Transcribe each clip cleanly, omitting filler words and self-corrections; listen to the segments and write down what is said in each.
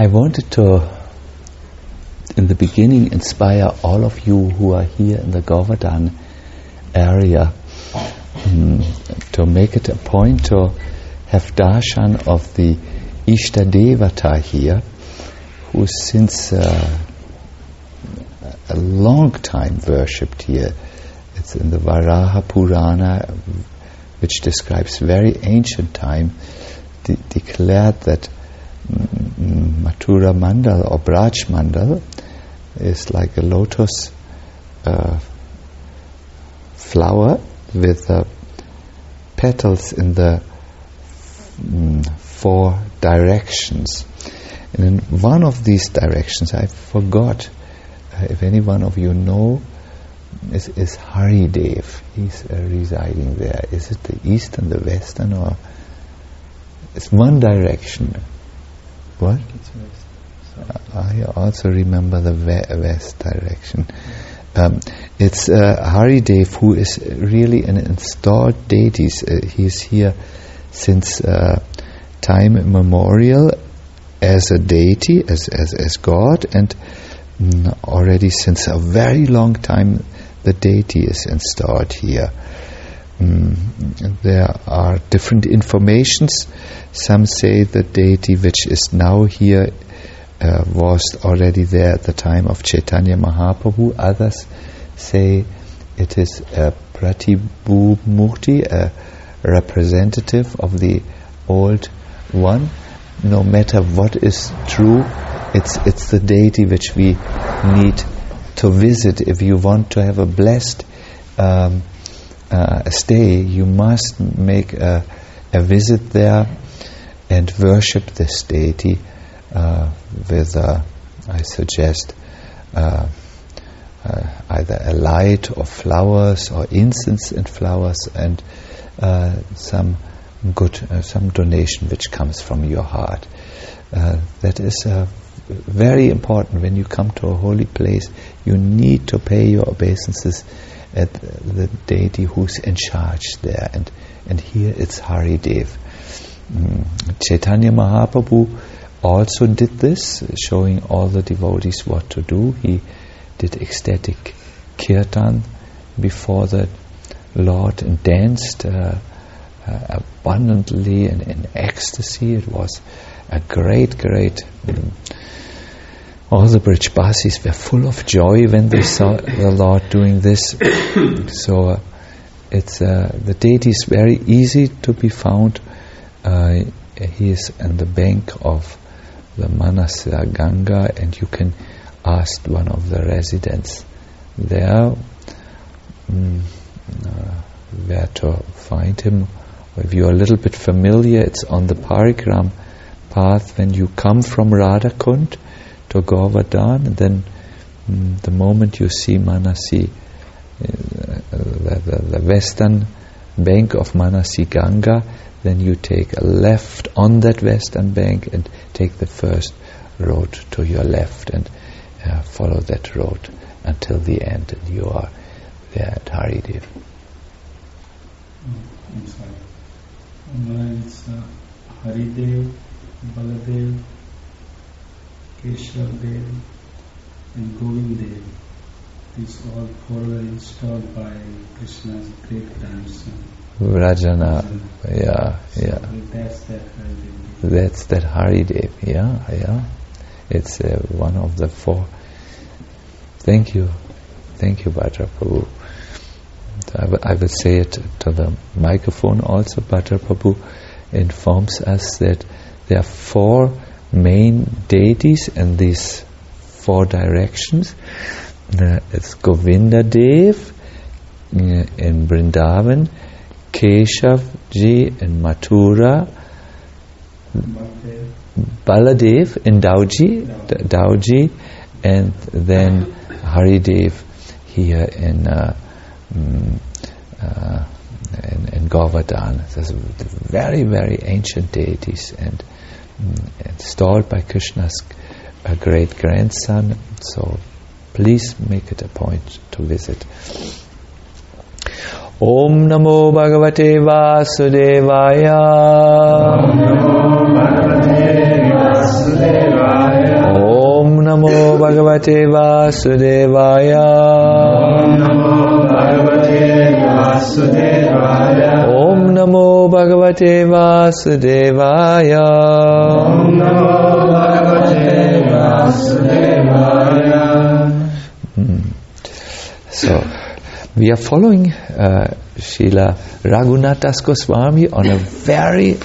I wanted to, in the beginning, inspire all of you who are here in the Govardhan area to make it a point to have darshan of the Ishtadevata here, who since a long time worshipped here. It's in the Varaha Purana, which describes very ancient time, declared that Mathura Mandal or Braj Mandal is like a lotus flower with petals in the four directions. And in one of these directions, I forgot, if any one of you know, is Haridev. He's residing there. Is it the eastern, the western, or it's one direction? What? It's west. I also remember the west direction. It's Haridev, who is really an installed deity. He's here since time immemorial as a deity, as God, and already since a very long time the deity is installed here. There are different informations. Some say the deity which is now here was already there at the time of Chaitanya Mahaprabhu. Others say it is a Pratibhu Murti, a representative of the old one. No matter what is true, it's the deity which we need to visit. If you want to have a blessed stay, you must make a visit there and worship this deity with, I suggest, either a light or flowers or incense and flowers, and some donation which comes from your heart. That is very important. When you come to a holy place, you need to pay your obeisances at the deity who's in charge there, and here it's Haridev. Chaitanya Mahaprabhu also did this, showing all the devotees what to do. He did ecstatic kirtan before the Lord and danced abundantly and in ecstasy. It was a great all the Brijbasis were full of joy when they saw the Lord doing this. So it's the deity is very easy to be found. He is on the bank of the Manasa Ganga, and you can ask one of the residents there where to find him. If you are a little bit familiar, it's on the Parigram path when you come from Radhakund to Govardhan, and then the moment you see Manasi, the western bank of Manasi Ganga, then you take a left on that western bank and take the first road to your left and follow that road until the end, and you are there at Haridev. I'm sorry. It's Haridev, Baladev, Keshavdev, and Govinddev. These all four were installed by Krishna's great grandson. Rajana, yeah. So that's that Haridev. That's that Haridev, yeah. It's one of the four. Thank you, Bhadra Prabhu. I will say it to the microphone also. Bhadra Prabhu informs us that there are four main deities in these four directions. It's Govinda Dev in Vrindavan, Keshavji in Mathura, Baladev in Dauji, and then Haridev here in Govardhan. These are very ancient deities and installed by Krishna's great grandson. So please make it a point to visit. Om Namo Bhagavate Vasudevaya. Om Namo Bhagavate Vasudevaya. Bhagavate Vasudevaya. Om Namo Bhagavate Vasudevaya. Om Namo Bhagavate Vasudevaya. Om Namo Bhagavate Vasudevaya. So, we are following Srila Raghunath Das Goswami on a very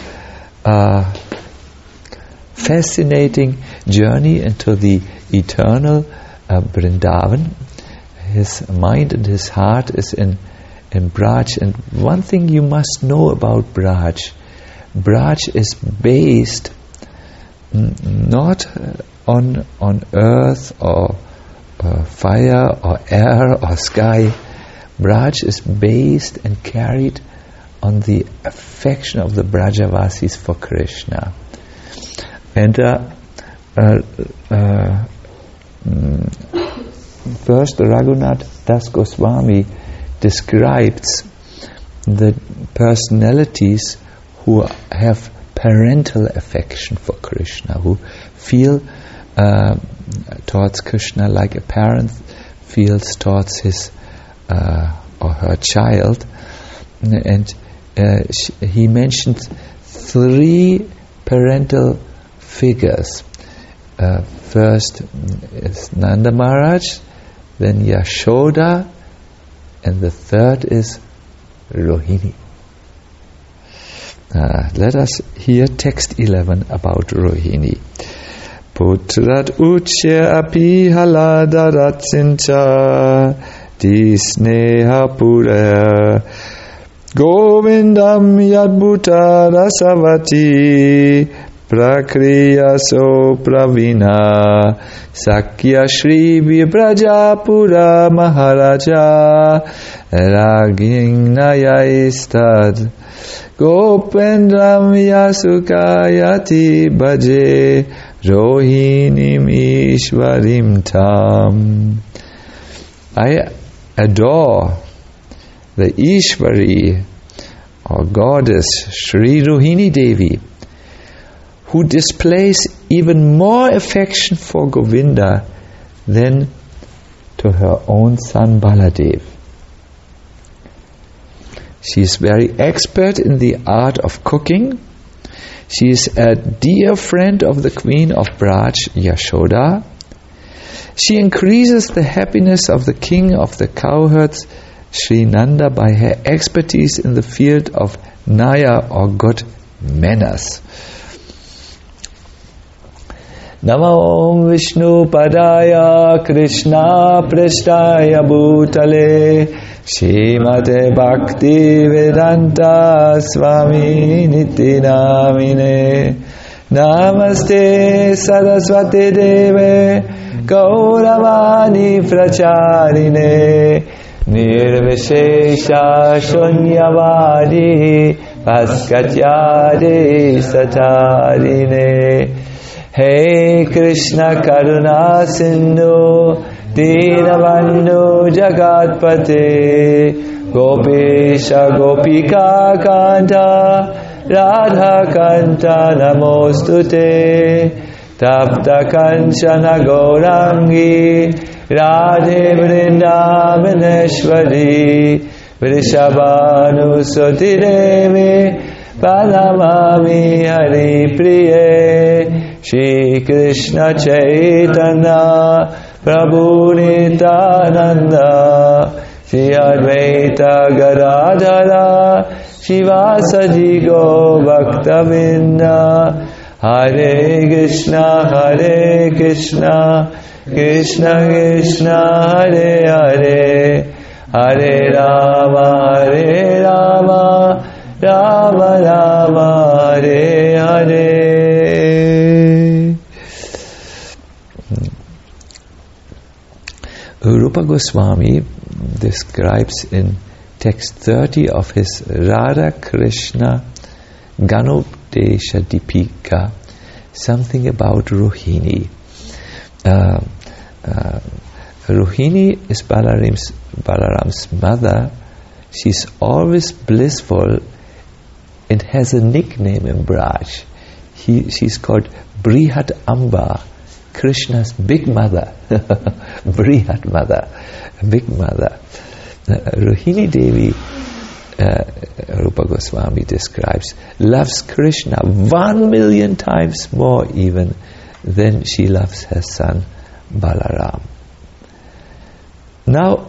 fascinating journey into the eternal Vrindavan. His mind and his heart is in Braj. And one thing you must know about Braj is based not on earth or fire or air or sky. Braj is based and carried on the affection of the Brajavasis for Krishna. And first Raghunath Das Goswami describes the personalities who have parental affection for Krishna, who feel towards Krishna like a parent feels towards his or her child. And he mentions 3 parental figures. First is Nanda Maharaj, then Yashoda, and the third is Rohini. Let us hear text 11 about Rohini. Putrat uchya api haladarat sincha disneha pura govindam yadbhuta rasavati prakriya so pravina sakya shri vibrajapura maharaja ragingnaya Gopendram yasukayati bhaje rohinim ishvarim tam. I adore the Ishvari or goddess Sri Rohini Devi, who displays even more affection for Govinda than to her own son Baladev. She is very expert in the art of cooking. She is a dear friend of the queen of Braj, Yashoda. She increases the happiness of the king of the cowherds, Sri Nanda, by her expertise in the field of Naya or good manners. Namo Vishnu Padaya Krishna Prasthaya Bhutale Shrimate Bhakti Vedanta Swami Niti Namine Namaste Saraswati Deve Gauravani Pracharine Nirvishesha Shunyavadi Paskatyadi Satarine Hey Krishna Karuna Sindhu Dinabandhu Jagatpate Gopesha Gopika Kanta Radha Kanta Namostute Tapta Kanchana Gaurangi Radhe Vrindavaneshwari Vrishabhanusati Devi Pranamami Hari Priye Shri Krishna Chaitanya Prabhu Nityananda Shri Advaita Gadadhara Shivasadi Go Bhaktavinda Hare Krishna Krishna Krishna Hare Hare Hare Rama Rama Rama Hare Hare. Rupa Goswami describes in text 30 of his Radha Krishna Ganopdesha Deepika something about Rohini. Rohini is Balaram's mother. She's always blissful and has a nickname in Braj. She's called Brihat Amba, Krishna's big mother, Brihat mother, big mother. Rohini Devi, Rupa Goswami describes, loves Krishna 1,000,000 times more even than she loves her son Balaram. Now,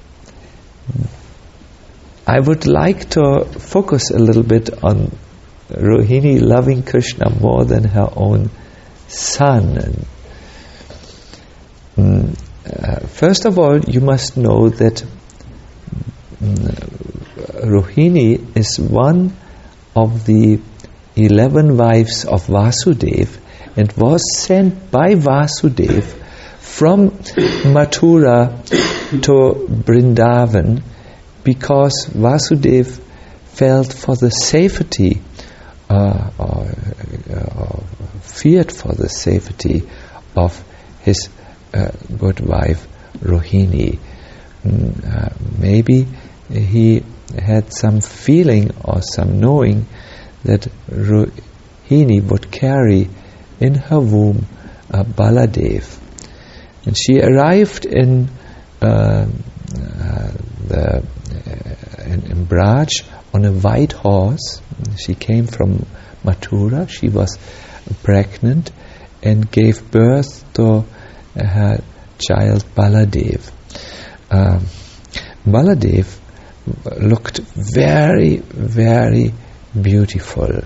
I would like to focus a little bit on Rohini loving Krishna more than her own son. First of all, you must know that Rohini is one of the 11 wives of Vasudeva and was sent by Vasudeva from Mathura to Vrindavan because Vasudeva felt for the safety or feared for the safety of his good wife Rohini. Maybe he had some feeling or some knowing that Rohini would carry in her womb Baladev. And she arrived in Braj on a white horse. She came from Mathura. She was pregnant and gave birth to her child Baladev. Baladev looked very, very beautiful.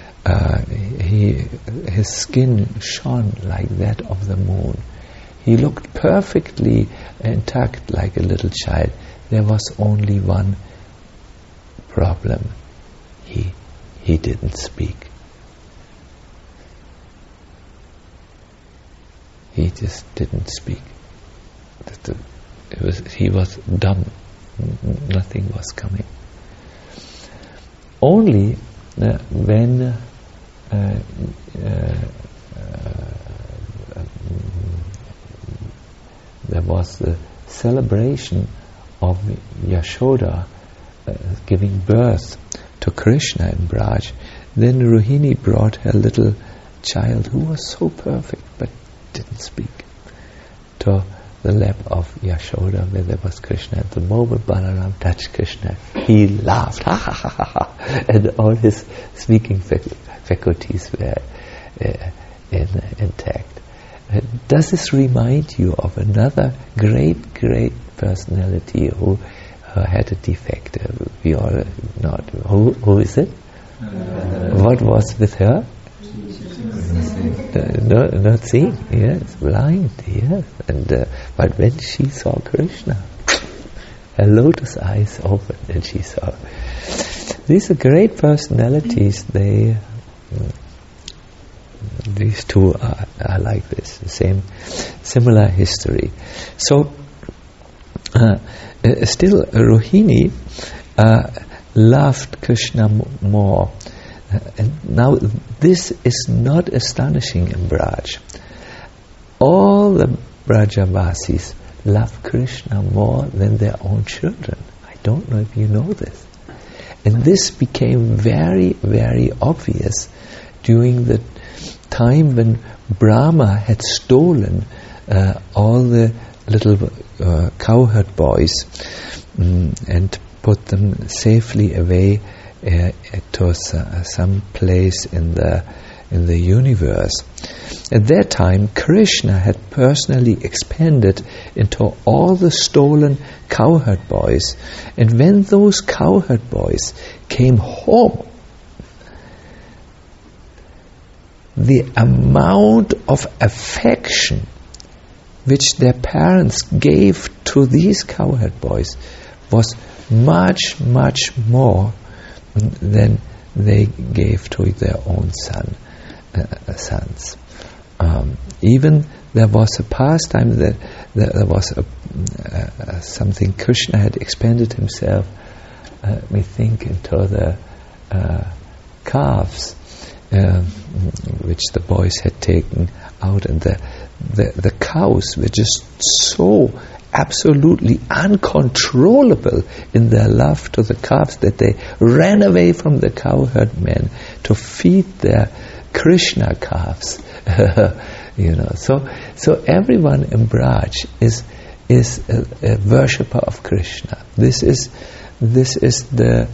His skin shone like that of the moon. He looked perfectly intact like a little child. There was only one problem. He didn't speak. He just didn't speak. He was dumb. Nothing was coming. Only when there was the celebration of Yashoda giving birth to Krishna in Braj, then Rohini brought her little child, who was so perfect but didn't speak, to the lap of Yashoda where there was Krishna. At the moment Balaram touched Krishna, he laughed, ha ha ha ha ha, and all his speaking faculties were intact. Does this remind you of another great personality who had a defect? We all not. Who is it? What was with her? Not seeing. Yes, blind. Yes, and but when she saw Krishna, her lotus eyes opened, and she saw. These are great personalities. These two are like this, similar history. So, still Rohini loved Krishna more. And now this is not astonishing in Braj. All the Brajavasis love Krishna more than their own children. I don't know if you know this. And this became very, very obvious during the time when Brahma had stolen all the little cowherd boys and put them safely away to some place in the universe. At that time, Krishna had personally expanded into all the stolen cowherd boys, and when those cowherd boys came home, the amount of affection which their parents gave to these cowherd boys was much, much more than they gave to their own sons. Even there was a pastime that there was something Krishna had expanded himself, we think, into the calves which the boys had taken out, and the cows were just so absolutely uncontrollable in their love to the calves that they ran away from the cowherd men to feed their Krishna calves. So everyone in Braj is a worshipper of Krishna. This is the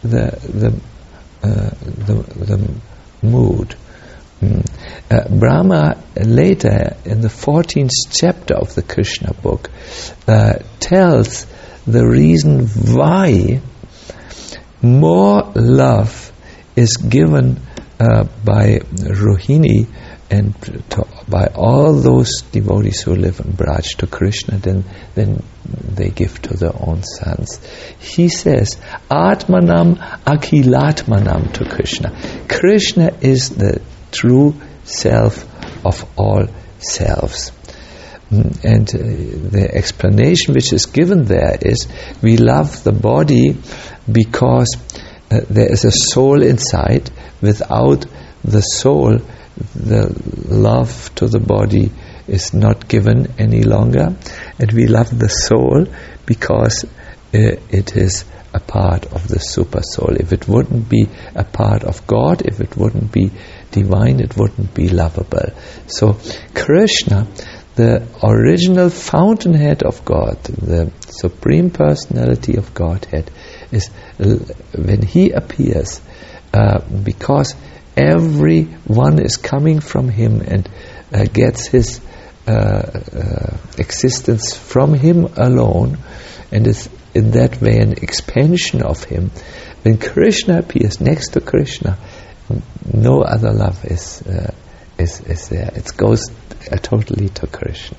mood. Brahma later in the 14th chapter of the Krishna book tells the reason why more love is given by Rohini and by all those devotees who live in Braj to Krishna than they give to their own sons. He says, Atmanam Akhilatmanam to Krishna. Krishna is the true self of all selves. And the explanation which is given there is, we love the body because there is a soul inside. Without the soul, the love to the body is not given any longer. And we love the soul because it is a part of the super soul. If it wouldn't be a part of God, if it wouldn't be divine, it wouldn't be lovable. So Krishna, the original fountainhead of God, the Supreme Personality of Godhead, is when He appears, because everyone is coming from Him and gets his existence from Him alone, and is in that way an expansion of Him. When Krishna appears, next to Krishna, no other love is there. It goes totally to Krishna.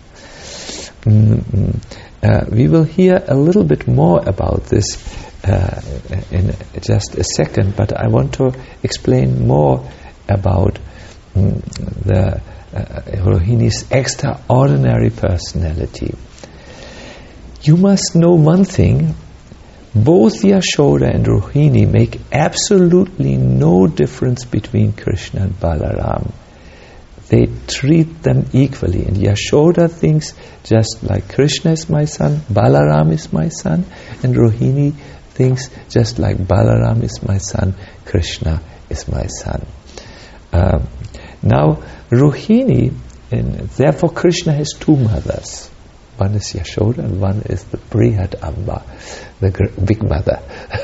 We will hear a little bit more about this in just a second, but I want to explain more about the Rohini's extraordinary personality. You must know one thing: both Yashoda and Rohini make absolutely no difference between Krishna and Balaram. They treat them equally, and Yashoda thinks just like Krishna is my son, Balaram is my son, and Rohini thinks just like Balaram is my son, Krishna is my son. Now Rohini, and therefore Krishna has two mothers. One is Yashoda and one is the Brihad Amba, the big mother,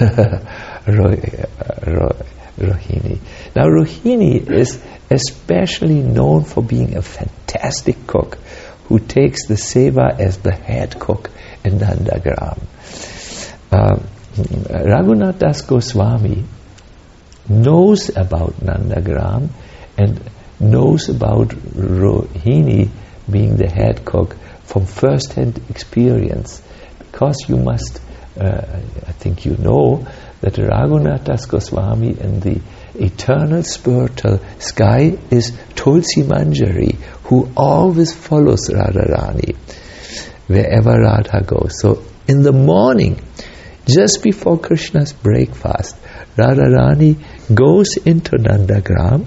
Rohini. Now Rohini is especially known for being a fantastic cook who takes the seva as the head cook in Nandagram. Raghunath Das Goswami knows about Nandagram and knows about Rohini being the head cook from first-hand experience, because you must, I think you know, that Raghunath Das Goswami in the eternal spiritual sky is Tulsi Manjari, who always follows Radharani wherever Radha goes. So in the morning, just before Krishna's breakfast, Radharani goes into Nandagram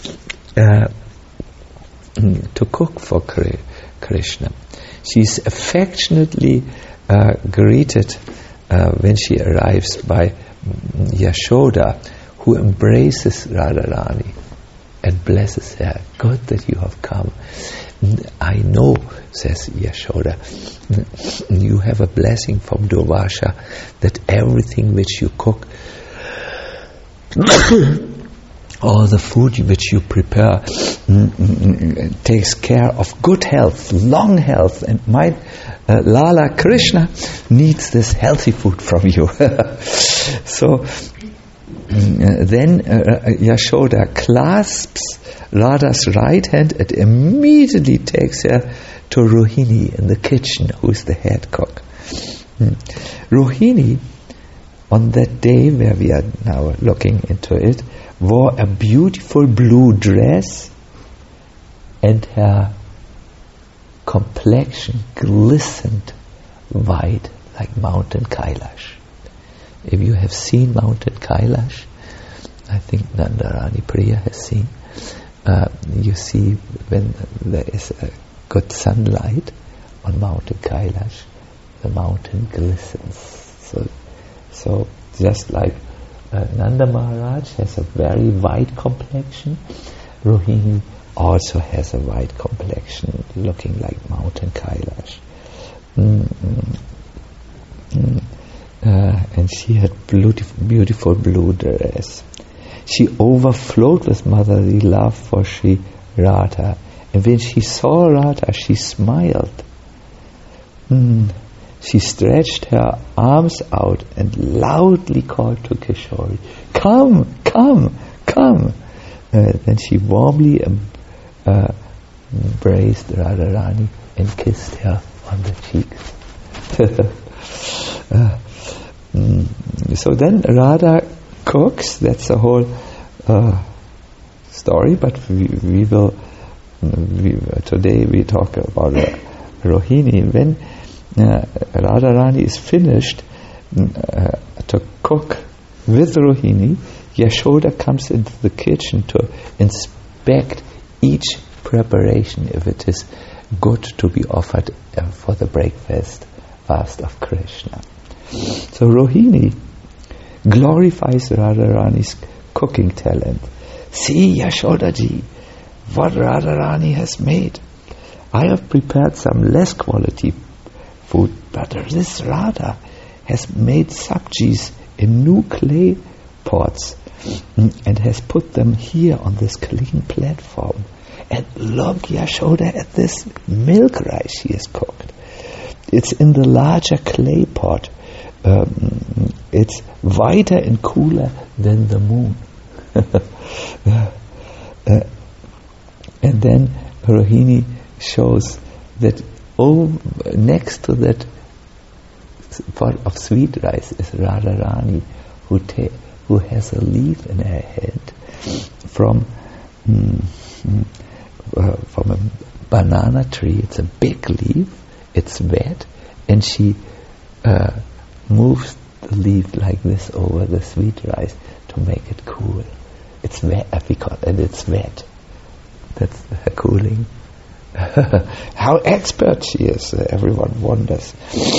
to cook for Krishna. She's affectionately greeted when she arrives by Yashoda, who embraces Radharani and blesses her. Good that you have come. I know, says Yashoda, you have a blessing from Durvasha that everything which you cook, all the food which you prepare, takes care of good health, long health, and my Lala Krishna needs this healthy food from you. So then Yashoda clasps Radha's right hand and immediately takes her to Rohini in the kitchen, who is the head cook. Rohini, on that day where we are now looking into it, wore a beautiful blue dress, and her complexion glistened white like Mountain Kailash. If you have seen Mountain Kailash, I think Nandarani Priya has seen, you see when there is a good sunlight on Mountain Kailash, the mountain glistens. So just like Nanda Maharaj has a very white complexion, Rohini also has a white complexion, looking like mountain Kailash. And she had beautiful blue dress. She overflowed with motherly love for Sri Radha. And when she saw Radha, she smiled. She stretched her arms out and loudly called to Kishori, "Come, come, come!" Then she warmly embraced Radharani and kissed her on the cheeks. So then Radha cooks. That's the whole story. But we will today we talk about Rohini. When Radharani is finished to cook with Rohini, Yashoda comes into the kitchen to inspect each preparation, if it is good to be offered for the breakfast fast of Krishna. So Rohini glorifies Radharani's cooking talent. "See, Yashoda-ji, what Radharani has made. I have prepared some less quality food, but this Radha has made sabjis in new clay pots and has put them here on this clean platform. And look, Yashoda, at this milk rice she has cooked. It's in the larger clay pot. It's whiter and cooler than the moon." And then Rohini shows that next to that pot of sweet rice is Radharani, who has a leaf in her hand from a banana tree. It's a big leaf. It's wet, and she moves the leaf like this over the sweet rice to make it cool. It's wet, and it's wet. That's her cooling. How expert she is! Everyone wonders.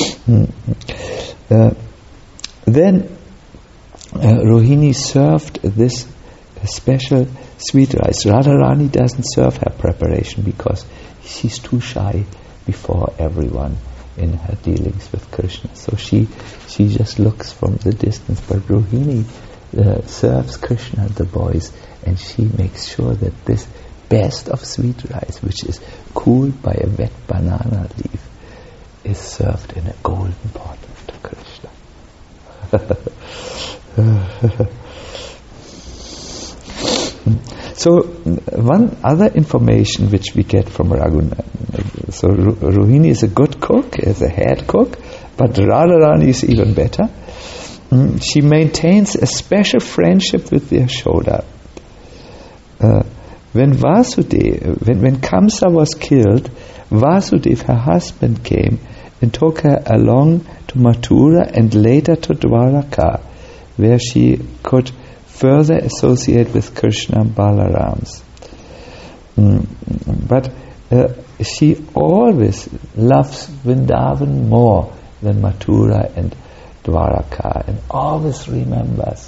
Then Rohini served this special sweet rice. Radharani doesn't serve her preparation because she's too shy before everyone in her dealings with Krishna. So she just looks from the distance. But Rohini serves Krishna and the boys, and she makes sure that this best of sweet rice, which is cooled by a wet banana leaf, is served in a golden pot to Krishna. So one other information which we get from Raghunath. So Rohini is a good cook, is a head cook, but Radharani is even better. She maintains a special friendship with Yashoda. When Kamsa was killed, Vasudev, her husband, came and took her along to Mathura and later to Dwaraka, where she could further associate with Krishna and Balarams. But she always loves Vrindavan more than Mathura and Dwaraka, and always remembers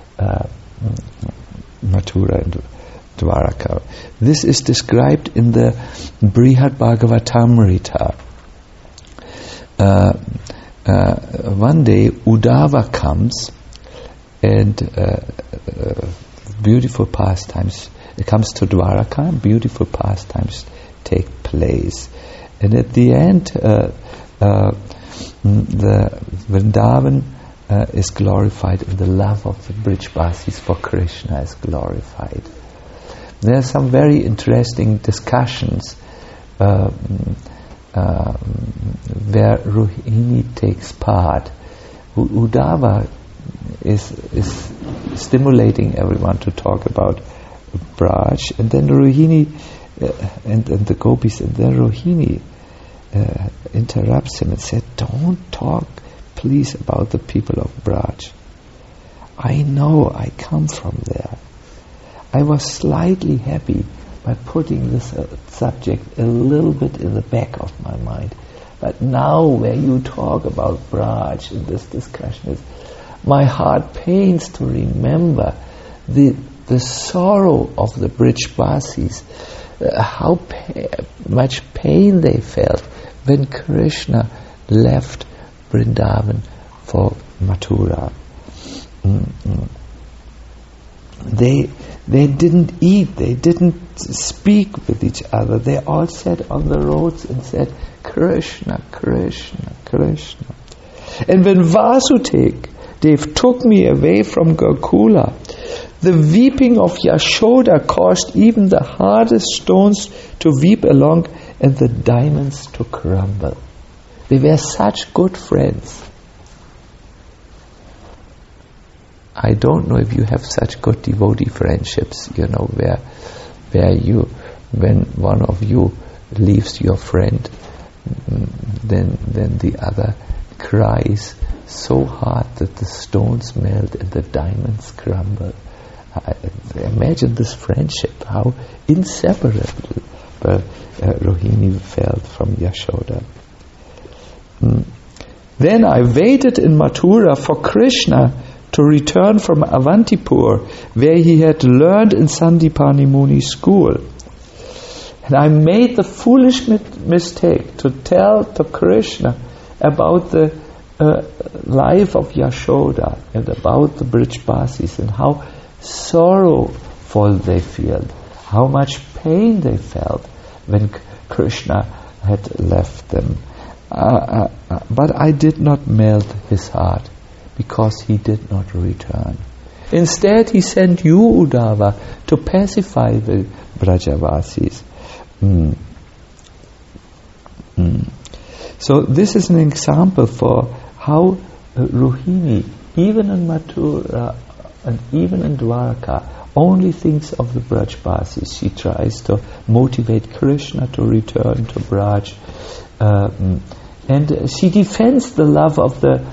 Mathura and Dwaraka. This is described in the Brihad Bhagavatamrita. One day Uddhava comes, and beautiful pastimes. It comes to Dwaraka, and beautiful pastimes take place. And at the end, the Vrindavan is glorified, and the love of the Brijbasis for Krishna is glorified. There are some very interesting discussions where Rohini takes part. Uddhava is stimulating everyone to talk about Braj, and then Rohini and the gopis, and then Rohini interrupts him and said, "Don't talk, please, about the people of Braj. I know, I come from there. I was slightly happy by putting this subject a little bit in the back of my mind. But now where you talk about Braj in this discussion, my heart pains to remember the sorrow of the Brijbasis how much pain they felt when Krishna left Vrindavan for Mathura. They didn't eat, they didn't speak with each other. They all sat on the roads and said, Krishna, Krishna, Krishna. And when Vasudev took me away from Gokula, the weeping of Yashoda caused even the hardest stones to weep along and the diamonds to crumble. They were such good friends. I don't know if you have such good devotee friendships, where you, when one of you leaves your friend, then the other cries so hard that the stones melt and the diamonds crumble. Imagine this friendship, how inseparable Rohini felt from Yashoda. Then I waited in Mathura for Krishna to return from Avantipur, where he had learned in Sandipani Muni's school. And I made the foolish mistake to tell to Krishna about the life of Yashoda and about the Brijbasis and how sorrowful they felt, how much pain they felt when Krishna had left them. But I did not melt his heart, because he did not return. Instead, he sent you, Uddhava, to pacify the Brajavasis. So this is an example for how Rohini, even in Mathura and even in Dwarka, only thinks of the Brajbasis. She tries to motivate Krishna to return to Braj. And she defends the love of the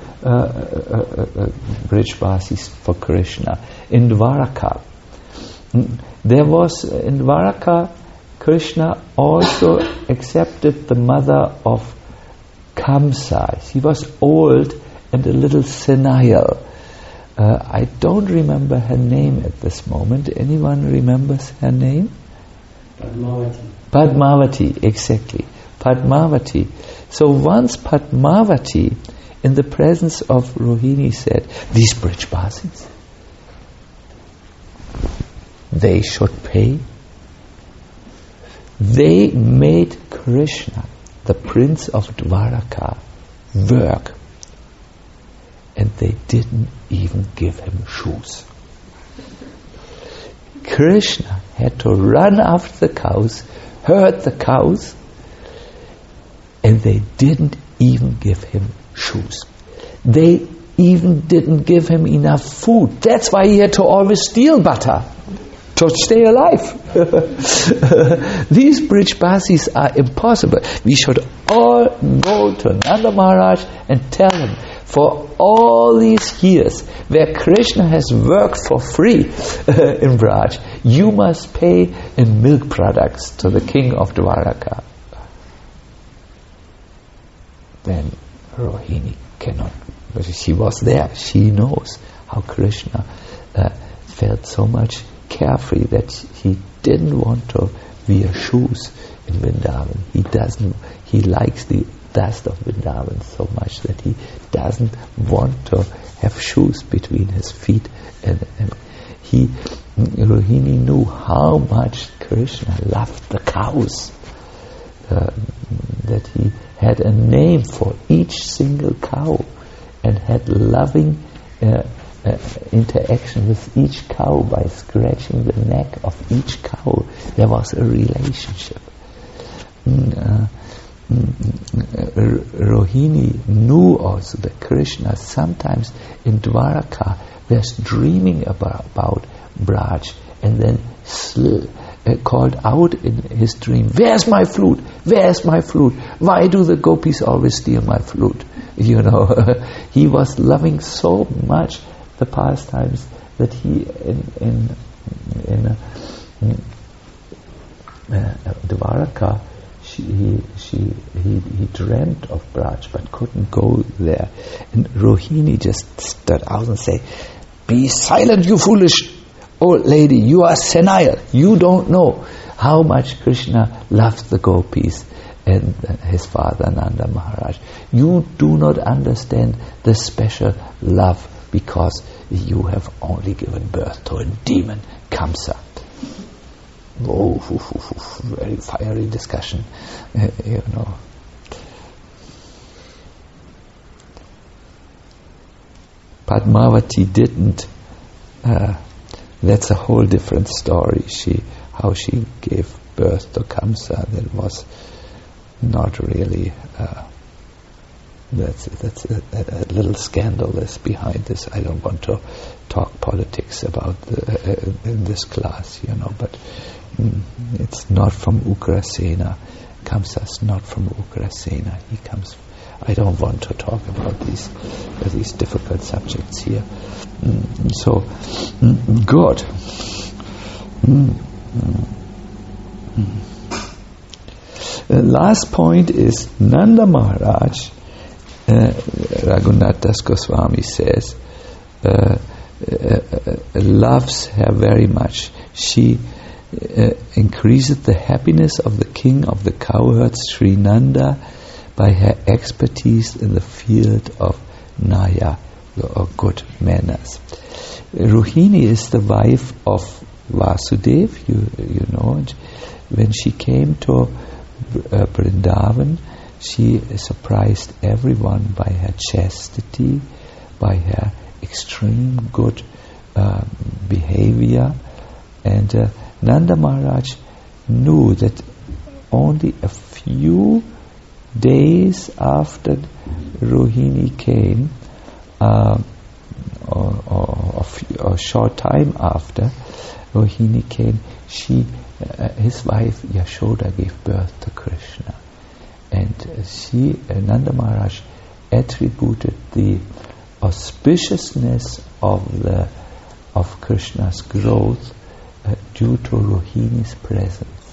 Brijbasis for Krishna. In Dwaraka, there was, in Dwaraka, Krishna also accepted the mother of Kamsa. She was old and a little senile. I don't remember her name at this moment. Anyone remembers her name? Padmavati. Padmavati, exactly. Padmavati. So once Padmavati, in the presence of Rohini, said, these Brijbasis, they should pay. They made Krishna, the prince of Dwaraka, work. And they didn't even give him shoes. Krishna had to run after the cows, herd the cows, and they didn't even give him shoes. They even didn't give him enough food. That's why he had to always steal butter to stay alive. These Brijbasis are impossible. We should all go to Nanda Maharaj and tell him, for all these years where Krishna has worked for free in Braj, you must pay in milk products to the king of Dwaraka. Then Rohini cannot, but she was there. She knows how Krishna felt so much carefree that he didn't want to wear shoes in Vrindavan. He likes the dust of Vrindavan so much that he doesn't want to have shoes between his feet. And Rohini knew how much Krishna loved the cows, that he had a name for each single cow and had loving interaction with each cow by scratching the neck of each cow. There was a relationship. Rohini knew also that Krishna sometimes in Dwaraka was dreaming about Braj and then called out in his dream, "Where's my flute? Where's my flute? Why do the gopis always steal my flute?" He was loving so much the pastimes that he in Dwaraka he dreamt of Braj but couldn't go there, and Rohini just stood out and said, "Be silent, you foolish old lady, you are senile, you don't know how much Krishna loved the gopis and his father Nanda Maharaj. You do not understand the special love because you have only given birth to a demon, Kamsa. Oh, very fiery discussion, you know. Padmavati didn't. That's a whole different story. How she gave birth to Kamsa, that was not really. That's a little scandalous behind this. I don't want to talk politics about in this class, you know. But it's not from Ugrasena. Kamsa's not from Ugrasena. He comes. I don't want to talk about these difficult subjects here. So, good. The last point is Nanda Maharaj. Raghunath Das Goswami says, loves her very much. She increases the happiness of the king of the cowherds, Sri Nanda, by her expertise in the field of Naya, or good manners. Rohini is the wife of Vasudev, you know. When she came to Vrindavan, she surprised everyone by her chastity, by her extreme good behavior. And Nanda Maharaj knew that only a few days after Rohini came, or a short time after Rohini came, his wife Yashoda gave birth to Krishna. And Nanda Maharaj attributed the auspiciousness of Krishna's growth due to Rohini's presence.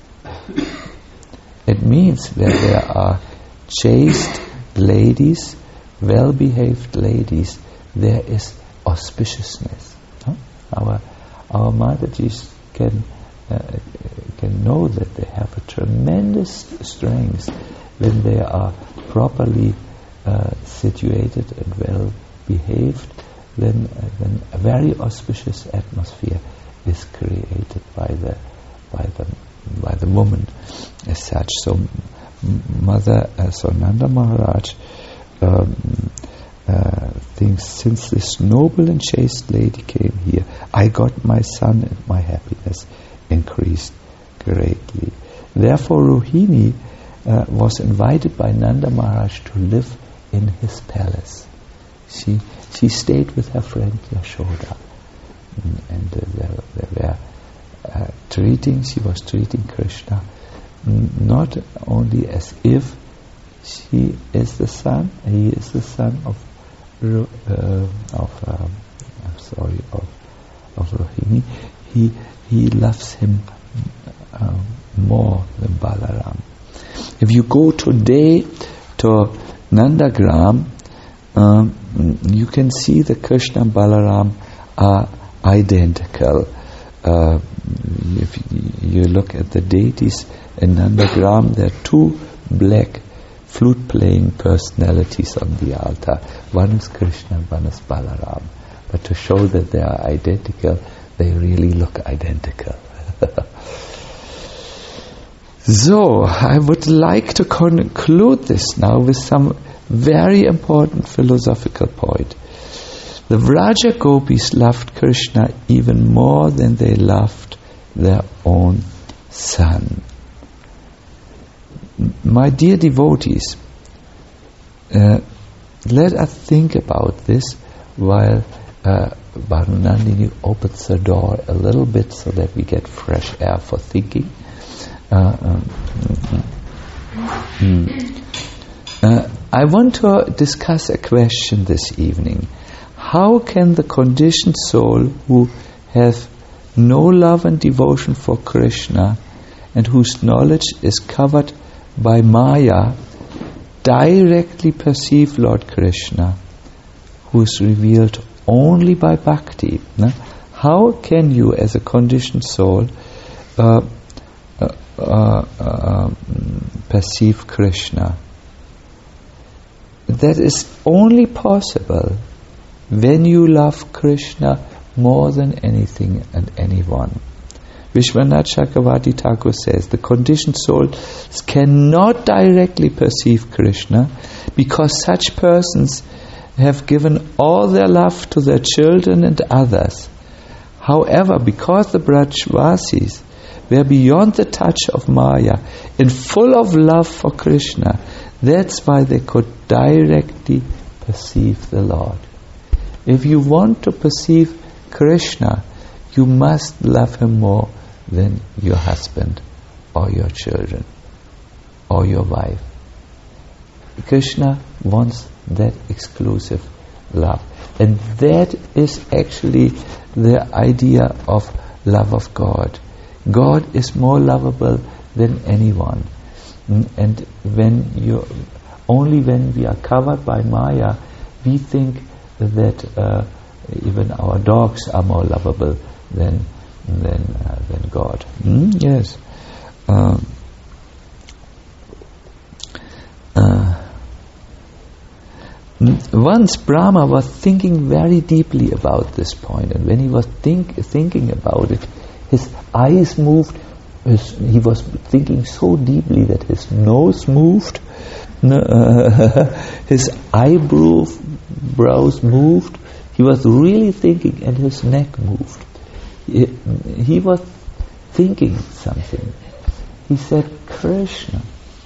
It means that there are chaste ladies, well-behaved ladies, there is auspiciousness. Huh? Our Matajis can know that they have a tremendous strength when they are properly situated and well behaved. Then a very auspicious atmosphere is created by the woman as such. So Nanda Maharaj thinks, since this noble and chaste lady came here, I got my son and my happiness increased greatly. Therefore Rohini was invited by Nanda Maharaj to live in his palace. She stayed with her friend Yashoda, and she was treating Krishna not only as if he is the son of Rohini. He loves him more than Balaram. If you go today to Nandagram, you can see that Krishna and Balaram are identical. If you look at the deities in Nandagram, there are two black flute-playing personalities on the altar. One is Krishna and one is Balaram. But to show that they are identical, they really look identical. So, I would like to conclude this now with some very important philosophical point. The Vraja Gopis loved Krishna even more than they loved their own son. My dear devotees, let us think about this while Bharunandini opens the door a little bit so that we get fresh air for thinking. I want to discuss a question this evening. How can the conditioned soul who has no love and devotion for Krishna and whose knowledge is covered by Maya directly perceive Lord Krishna, who is revealed only by bhakti? How can you, as a conditioned soul, perceive Krishna. That is only possible when you love Krishna more than anything and anyone. Vishwanath Chakravarti Thakur says the conditioned souls cannot directly perceive Krishna because such persons have given all their love to their children and others. However, because the Brajvasis were beyond the touch of Maya and full of love for Krishna, that's why they could directly perceive the Lord. If you want to perceive Krishna, you must love Him more than your husband or your children or your wife. Krishna wants that exclusive love. And that is actually the idea of love of God. God is more lovable than anyone. And only when we are covered by Maya, we think that even our dogs are more lovable than God. Yes. Once Brahma was thinking very deeply about this point, and when he was thinking about it, his eyes moved. He was thinking so deeply that his nose moved, his eyebrows moved. He was really thinking, and his neck moved. He was thinking something. He said, Krishna,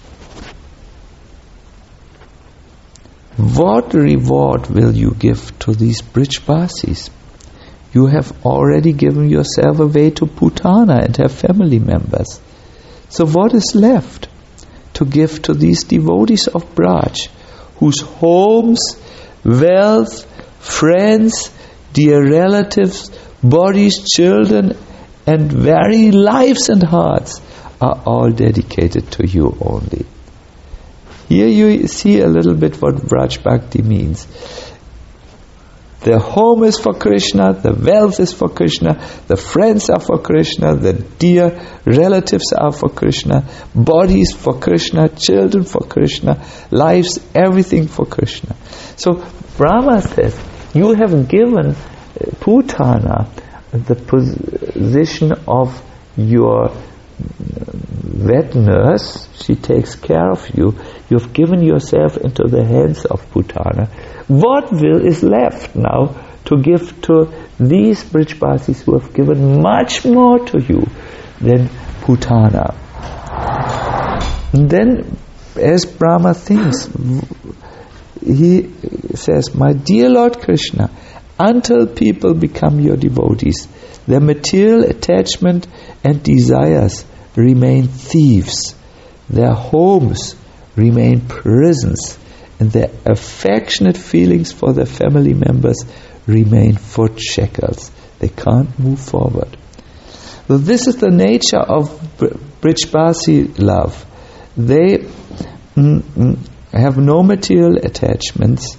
what reward will you give to these Brajvasis? You have already given yourself away to Putana and her family members. So what is left to give to these devotees of Braj, whose homes, wealth, friends, dear relatives, bodies, children, and very lives and hearts are all dedicated to you only? Here you see a little bit what Braj Bhakti means. The home is for Krishna, the wealth is for Krishna, the friends are for Krishna, the dear relatives are for Krishna, bodies for Krishna, children for Krishna, lives, everything for Krishna. So Brahma says, you have given Putana the position of your wet nurse. She takes care of you. You have given yourself into the hands of Putana. What is left now to give to these Brajvasis who have given much more to you than Putana? And then, as Brahma thinks, he says, my dear Lord Krishna, until people become your devotees, their material attachment and desires remain thieves, their homes remain prisons, and their affectionate feelings for their family members remain foot shackles. They can't move forward. So this is the nature of Brajvasi love. They have no material attachments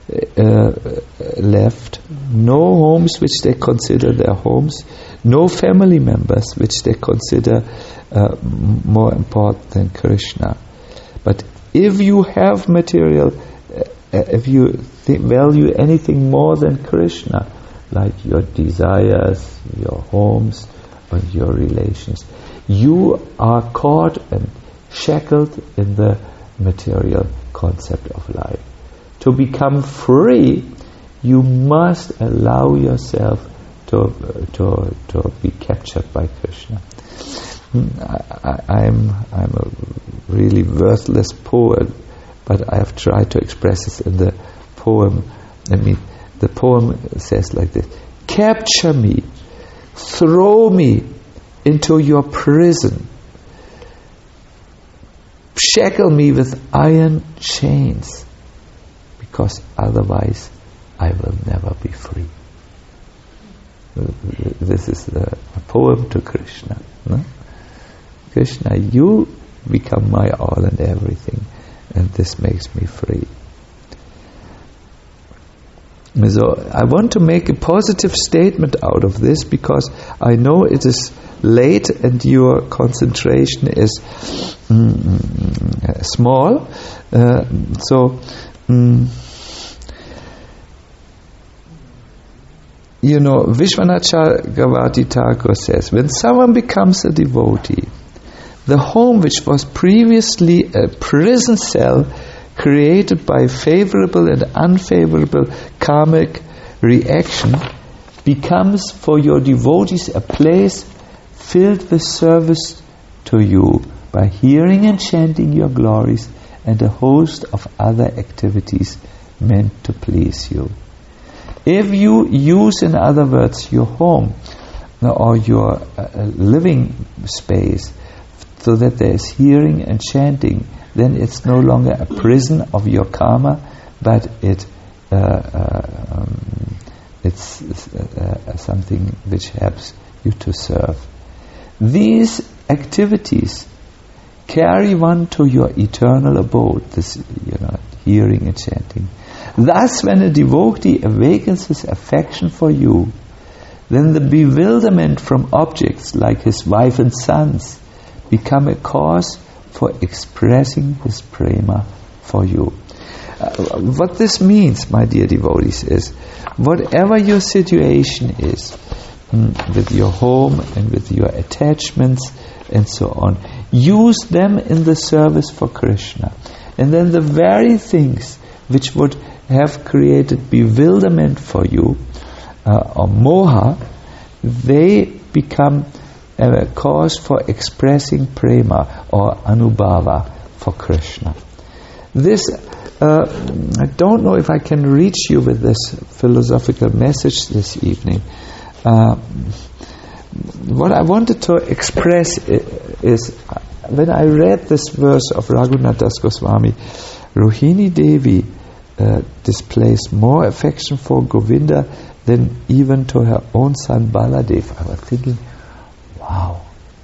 left, no homes which they consider their homes, no family members which they consider more important than Krishna. But if you have material, if you value anything more than Krishna, like your desires, your homes, or your relations, you are caught and shackled in the material concept of life. To become free, you must allow yourself to be captured by Krishna. I'm a really worthless poet, but I have tried to express this in the poem. The poem says like this: capture me, throw me into your prison, shackle me with iron chains, because otherwise I will never be free. This is a poem to Krishna. No? Krishna, you become my all and everything, and this makes me free. So I want to make a positive statement out of this, because I know it is late and your concentration is small. Vishwanath Chakravarti Thakur says, when someone becomes a devotee, the home which was previously a prison cell created by favorable and unfavorable karmic reaction becomes for your devotees a place filled with service to you by hearing and chanting your glories and a host of other activities meant to please you. If you use, in other words, your home or your living space so that there is hearing and chanting, then it's no longer a prison of your karma, but it's something which helps you to serve. These activities carry one to your eternal abode, this, hearing and chanting. Thus, when a devotee awakens his affection for you, then the bewilderment from objects like his wife and sons become a cause for expressing his prema for you. What this means, my dear devotees, is whatever your situation is, with your home and with your attachments and so on, use them in the service for Krishna. And then the very things which would have created bewilderment for you, or moha, they become a cause for expressing prema or anubhava for Krishna. This, I don't know if I can reach you with this philosophical message this evening. What I wanted to express is, when I read this verse of Raghunath Das Goswami, Rohini Devi displays more affection for Govinda than even to her own son Baladev. I was thinking, wow,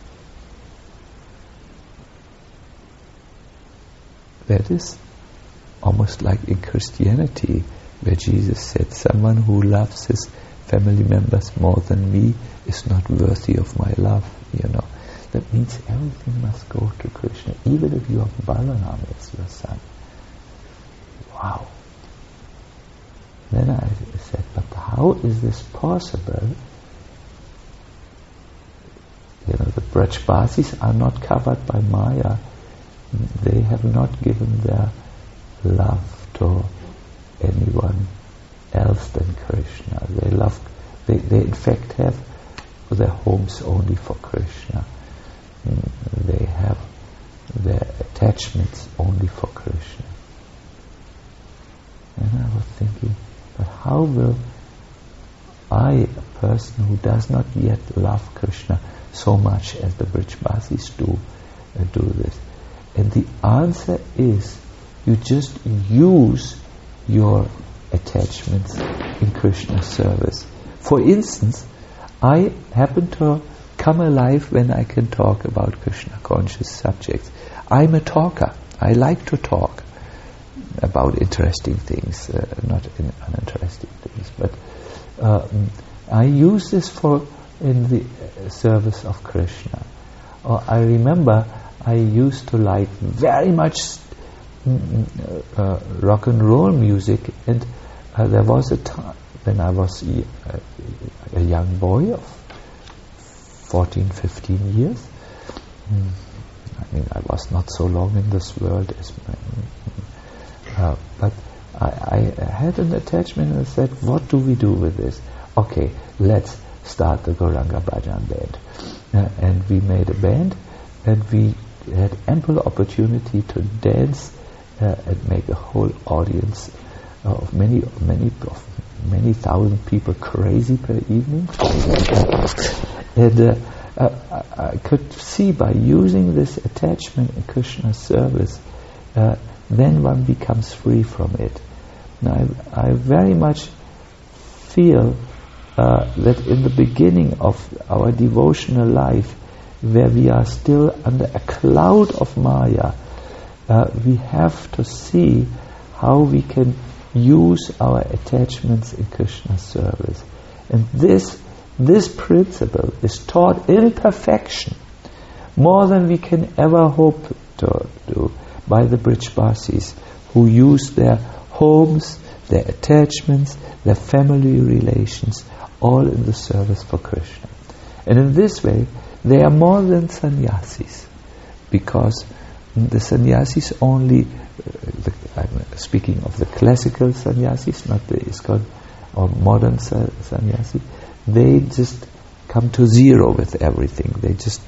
that is almost like in Christianity, where Jesus said, someone who loves his family members more than me is not worthy of my love. That means everything must go to Krishna, even if you have Balaram as your son. Wow. Then I said, but how is this possible? The Brajbasis are not covered by Maya. They have not given their love to anyone else than Krishna. They in fact have their homes only for Krishna. They have their attachments only for Krishna. And I was thinking, but how will I, a person who does not yet love Krishna so much as the Brajbasis do this? And the answer is, you just use your attachments in Krishna's service. For instance, I happen to come alive when I can talk about Krishna conscious subjects. I'm a talker. I like to talk about interesting things, not uninteresting things. But I use this in the service of Krishna. Or I remember I used to like very much rock and roll music, and there was a time when I was a young boy of 14, 15 years. I was not so long in this world as but I had an attachment, and I said, what do we do with this? Okay, let's start the Gauranga Bhajan band. And we made a band, and we had ample opportunity to dance and make a whole audience of many thousand people crazy per evening. And I could see, by using this attachment in Krishna's service, then one becomes free from it. Now, I very much feel that in the beginning of our devotional life, where we are still under a cloud of Maya, we have to see how we can use our attachments in Krishna's service. And this this principle is taught in perfection, more than we can ever hope to do, by the Brijbasis, who use their homes, their attachments, their family relations, all in the service for Krishna. And in this way, they are more than sannyasis, because the sannyasis only, I'm speaking of the classical sannyasis, not the ISKCON or modern sannyasi, they just come to zero with everything. They just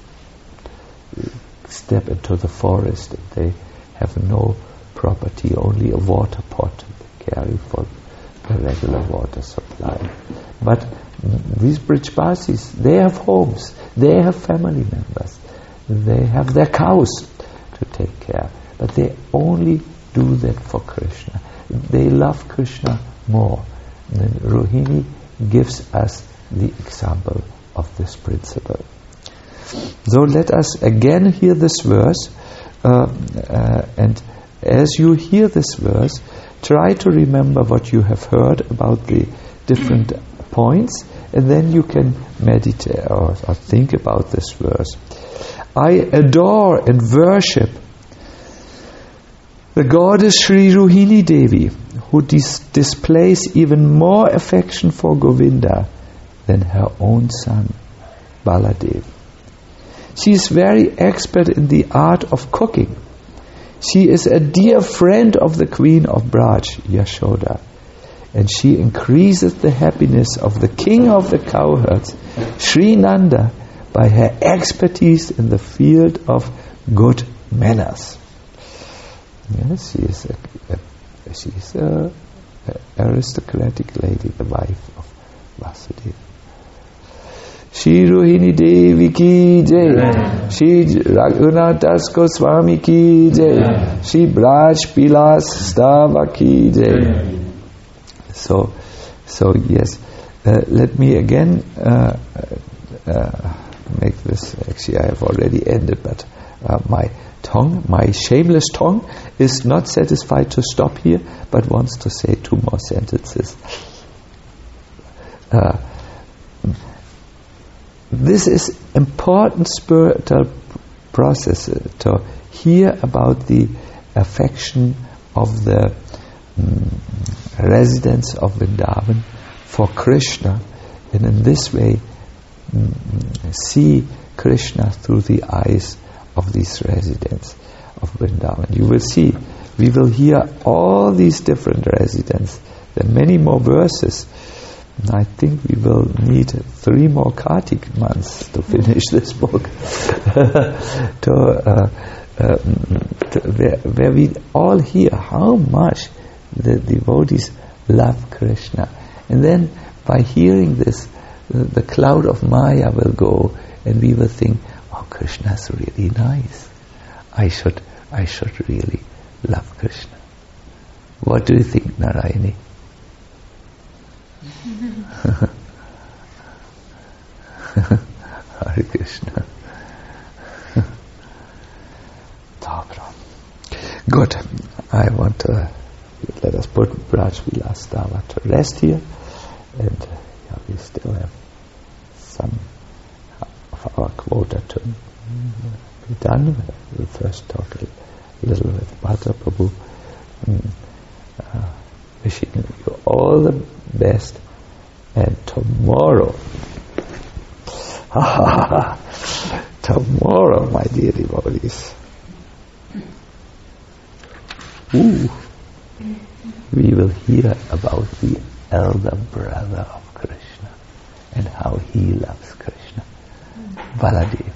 step into the forest and they have no property, only a water pot they carry for the regular water supply. But these Brijbasis, they have homes, they have family members, they have their cows to take care, but they only do that for Krishna. They love Krishna more. And Rohini gives us the example of this principle. So let us again hear this verse, and as you hear this verse, try to remember what you have heard about the different points, and then you can meditate or think about this verse. I adore and worship the goddess Sri Rohini Devi, who displays even more affection for Govinda than her own son, Baladev. She is very expert in the art of cooking. She is a dear friend of the queen of Braj, Yashoda, and she increases the happiness of the king of the cowherds, Sri Nanda, by her expertise in the field of good manners. Yes, she is a aristocratic lady, the wife of Vasudeva. Shri Rohini Devi ki jai, Shri Raghunath Das Goswami ki jai, Shri Braj Pilas Stava ki jai. So yes, let me again make this. Actually, I have already ended, but my shameless tongue is not satisfied to stop here, but wants to say 2 more sentences. This is important spiritual process to hear about the affection of the residents of Vrindavan for Krishna, and in this way see Krishna through the eyes of these residents of Vrindavan. You will see, we will hear all these different residents. There are many more verses. I think we will need 3 more Kartik months to finish this book. Where we all hear how much the devotees love Krishna. And then by hearing this, the cloud of Maya will go, and we will think, oh, Krishna is really nice. I should really love Krishna. What do you think, Narayani? Hare Krishna. Good. I want to let us put Braj Vilas Stava to rest here, and we still have some of our quota to be done. We'll first talk a little with Bhatta Prabhu. Wishing you all the best, and tomorrow, tomorrow, my dear devotees, we will hear about the elder brother of Krishna and how he loves Krishna, Baladev.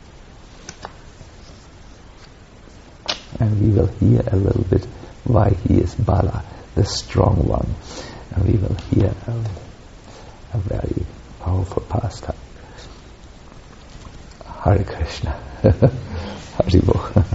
And we will hear a little bit why he is Bala, the strong one. And we will hear a very powerful pastime. Hare Krishna. Hare Bol.